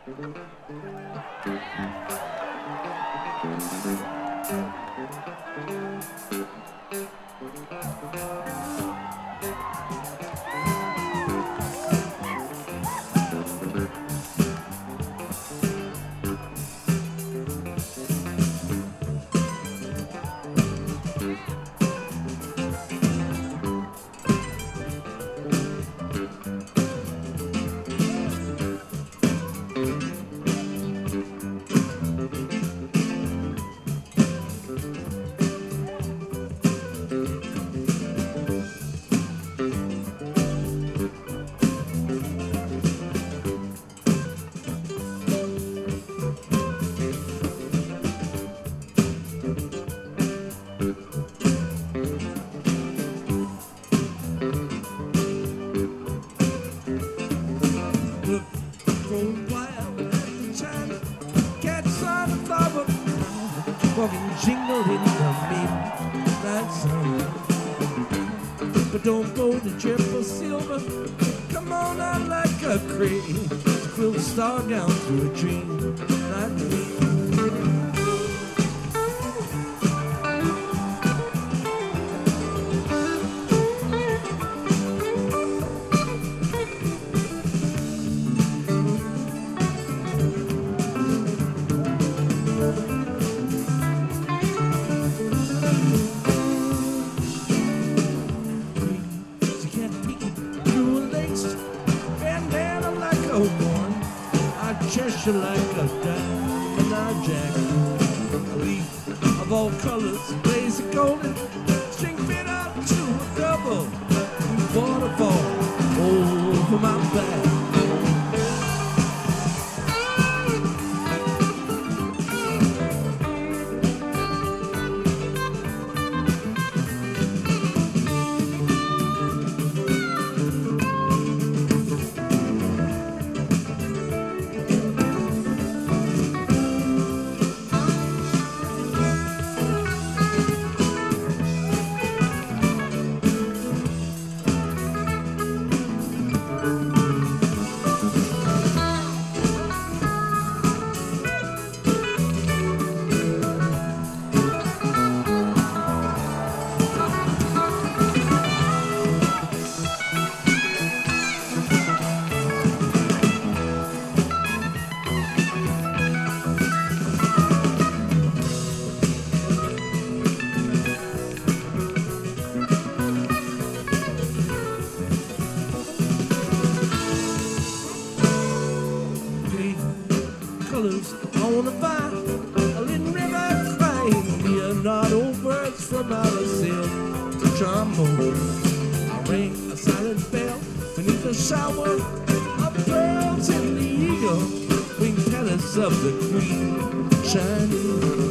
Walking jingle in the midnight sun. But don't go to triple silver. Come on out like a crane. Quill the star down through a dream. Like me. Cheshire like a diamond eye jack. A leaf of all colors, blaze of golden. String fit out to a double. Waterfall over my back. I wanna find a little river crying. Hear not old birds from out of silk to trombone. I ring a silent bell beneath a shower of pearls in the eagle wing palace of the queen shining.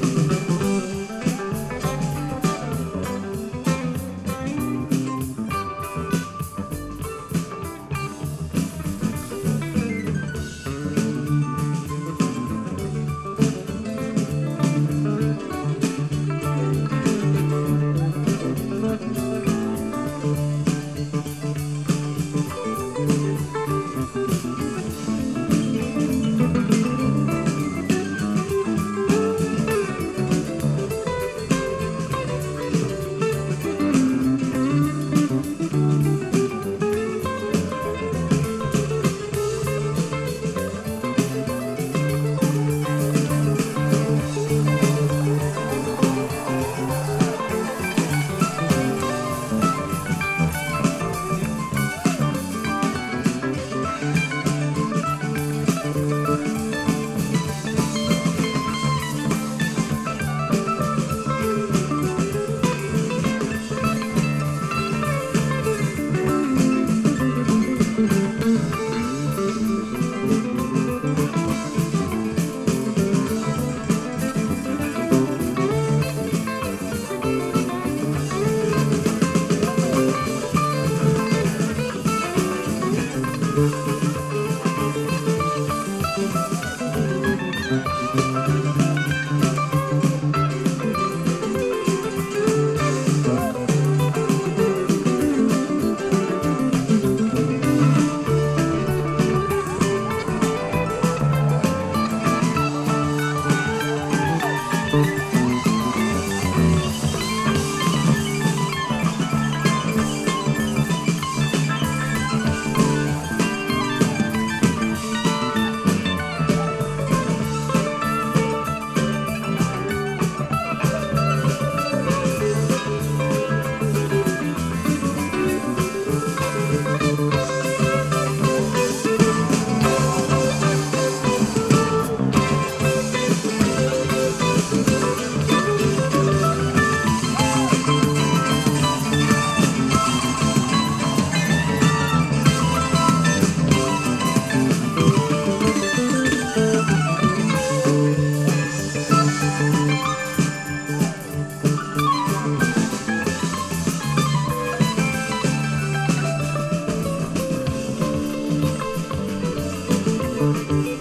Thank